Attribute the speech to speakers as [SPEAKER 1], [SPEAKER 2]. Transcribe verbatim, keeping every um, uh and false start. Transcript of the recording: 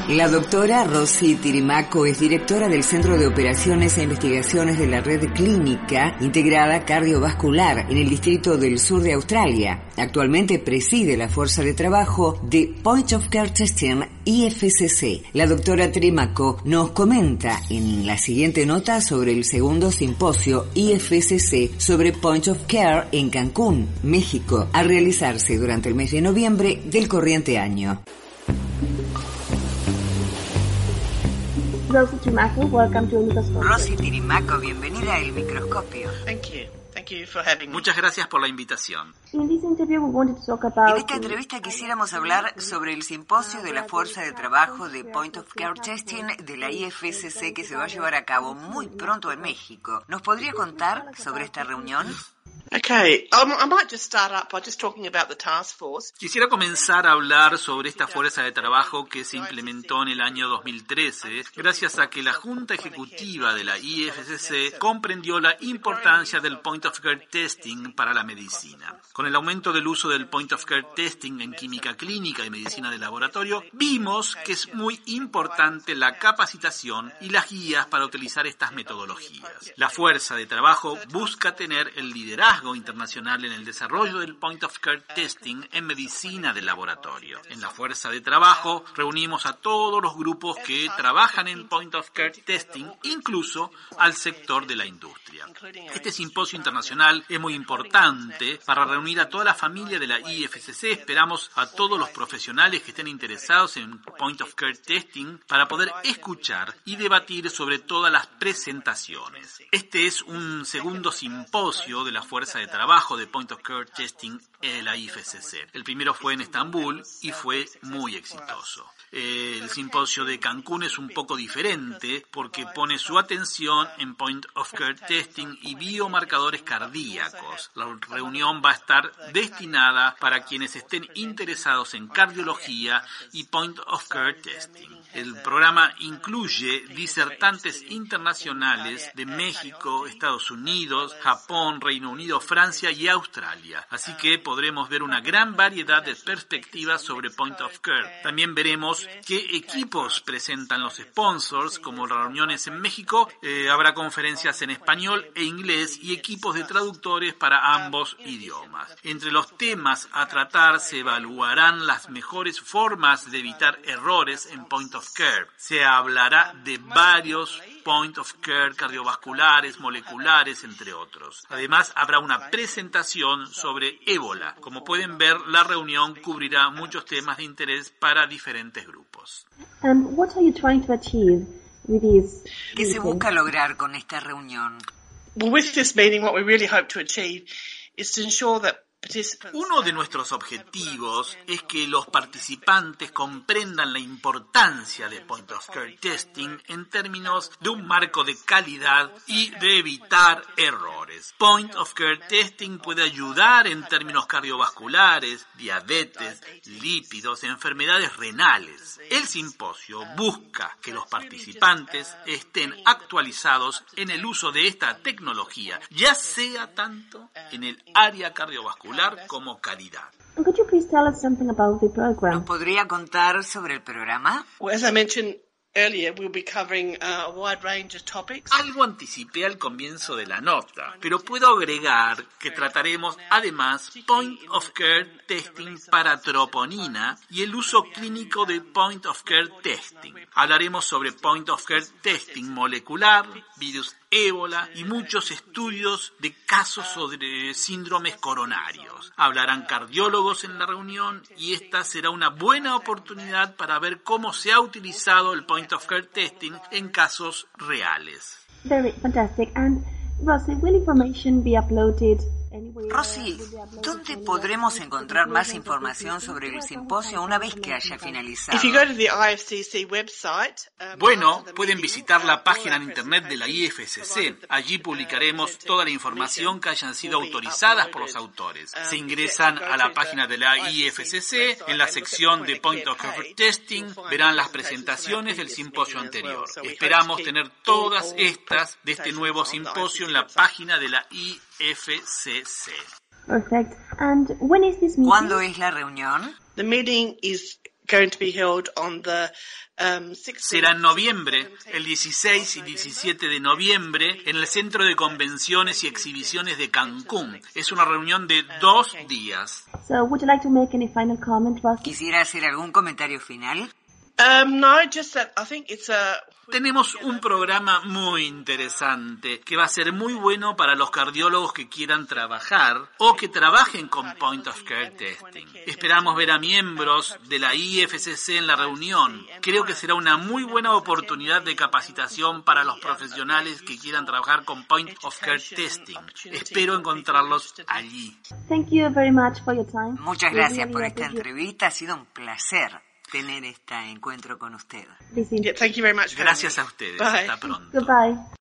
[SPEAKER 1] La doctora Rosy Tirimaco es directora del Centro de Operaciones e Investigaciones de la Red Clínica Integrada Cardiovascular en el Distrito del Sur de Australia. Actualmente preside la fuerza de trabajo de Point of Care Testing I F C C. La doctora Tirimaco nos comenta en la siguiente nota sobre el segundo simposio I F C C sobre Point of Care en Cancún, México, a realizarse durante el mes de noviembre del corriente año.
[SPEAKER 2] Rosy Tirimaco, welcome to El Microscopio.
[SPEAKER 1] Rosy Tirimaco, bienvenida a El Microscopio.
[SPEAKER 3] Thank you. Thank you for having me. Muchas gracias por la invitación.
[SPEAKER 2] In this interview, we wanted to talk about
[SPEAKER 1] En esta entrevista quisiéramos hablar sobre el simposio de la fuerza de trabajo de Point of Care Testing de la I F C C que se va a llevar a cabo muy pronto en México. ¿Nos podría contar sobre esta reunión?
[SPEAKER 3] Okay, um, I might just start up by just talking about the task force. Quisiera comenzar a hablar sobre esta fuerza de trabajo que se implementó en el año dos mil trece, gracias a que la Junta Ejecutiva de la I F C C comprendió la importancia del Point of Care Testing para la medicina. Con el aumento del uso del Point of Care Testing en química clínica y medicina de laboratorio, vimos que es muy importante la capacitación y las guías para utilizar estas metodologías. La fuerza de trabajo busca tener el liderazgo internacional en el desarrollo del Point of Care Testing en medicina del laboratorio. En la fuerza de trabajo reunimos a todos los grupos que trabajan en Point of Care Testing, incluso al sector de la industria. Este simposio internacional es muy importante para reunir a toda la familia de la I F C C. Esperamos a todos los profesionales que estén interesados en Point of Care Testing para poder escuchar y debatir sobre todas las presentaciones. Este es un segundo simposio de la fuerza de trabajo de Point of Care Testing en la I F C C. El primero fue en Estambul y fue muy exitoso. El simposio de Cancún es un poco diferente porque pone su atención en Point of Care Testing y biomarcadores cardíacos. La reunión va a estar destinada para quienes estén interesados en cardiología y Point of Care Testing. El programa incluye disertantes internacionales de México, Estados Unidos, Japón, Reino Unido, Francia y Australia. Así que podremos ver una gran variedad de perspectivas sobre Point of Care. También veremos qué equipos presentan los sponsors, como reuniones en México. Eh, habrá conferencias en español e inglés y equipos de traductores para ambos idiomas. Entre los temas a tratar se evaluarán las mejores formas de evitar errores en Point of Care. Se hablará de varios Point of Care cardiovasculares, moleculares, entre otros. Además, habrá una presentación sobre ébola. Como pueden ver, la reunión cubrirá muchos temas de interés para diferentes grupos.
[SPEAKER 2] Um, what are you trying to achieve with this
[SPEAKER 1] ¿Qué se busca lograr con esta reunión?
[SPEAKER 3] Well, with this meeting, what we really hope to achieve is to ensure that Uno de nuestros objetivos es que los participantes comprendan la importancia de Point of Care Testing en términos de un marco de calidad y de evitar errores. Point of Care Testing puede ayudar en términos cardiovasculares, diabetes, lípidos, enfermedades renales. El simposio busca que los participantes estén actualizados en el uso de esta tecnología, ya sea tanto en el área cardiovascular como calidad.
[SPEAKER 2] Could you please tell us something about the program?
[SPEAKER 1] ¿Nos podría contar sobre el programa?
[SPEAKER 3] Well, as I mentioned earlier, we'll be covering uh, a wide range of topics. Algo anticipé al comienzo de la nota, pero puedo agregar que trataremos además Point of Care Testing para troponina y el uso clínico de Point of Care Testing. Hablaremos sobre Point of Care Testing molecular, virus ébola y muchos estudios de casos sobre síndromes coronarios. Hablarán cardiólogos en la reunión y esta será una buena oportunidad para ver cómo se ha utilizado el Point of Care Testing en casos reales.
[SPEAKER 2] Very fantastic. And Rosy, will information be uploaded anywhere?
[SPEAKER 1] Rosy, ¿dónde podremos encontrar más información sobre el simposio una vez que haya finalizado?
[SPEAKER 3] If you go to the I F C C website, um, bueno, pueden visitar la página en internet de la I F C C. Allí publicaremos toda la información que hayan sido autorizadas por los autores. Se ingresan a la página de la I F C C, en la sección de Point of Care Testing, verán las presentaciones del simposio anterior. Esperamos tener todas estas de este nuevo simposio en la página de la I F C C.
[SPEAKER 2] Perfect. And when is this meeting?
[SPEAKER 1] ¿Cuándo es la reunión?
[SPEAKER 3] The meeting is
[SPEAKER 4] going to be held on the um,
[SPEAKER 3] Será en noviembre, el dieciséis y diecisiete de noviembre, en el Centro de Convenciones y Exhibiciones de Cancún. Es una reunión de dos días.
[SPEAKER 2] So, would you like to make any final comment, Ross?
[SPEAKER 1] ¿Quisiera hacer algún comentario final?
[SPEAKER 4] Um, no, just that I think it's a...
[SPEAKER 3] Tenemos un programa muy interesante que va a ser muy bueno para los cardiólogos que quieran trabajar o que trabajen con Point of Care Testing. Esperamos ver a miembros de la I F C C en la reunión. Creo que será una muy buena oportunidad de capacitación para los profesionales que quieran trabajar con Point of Care Testing. Espero encontrarlos allí.
[SPEAKER 2] Thank you very much for your time.
[SPEAKER 1] Muchas gracias por esta entrevista. Ha sido un placer tener este encuentro con usted.
[SPEAKER 4] Yeah, thank you very much.
[SPEAKER 3] Gracias a ustedes.
[SPEAKER 4] Bye.
[SPEAKER 3] Hasta pronto.
[SPEAKER 2] Goodbye.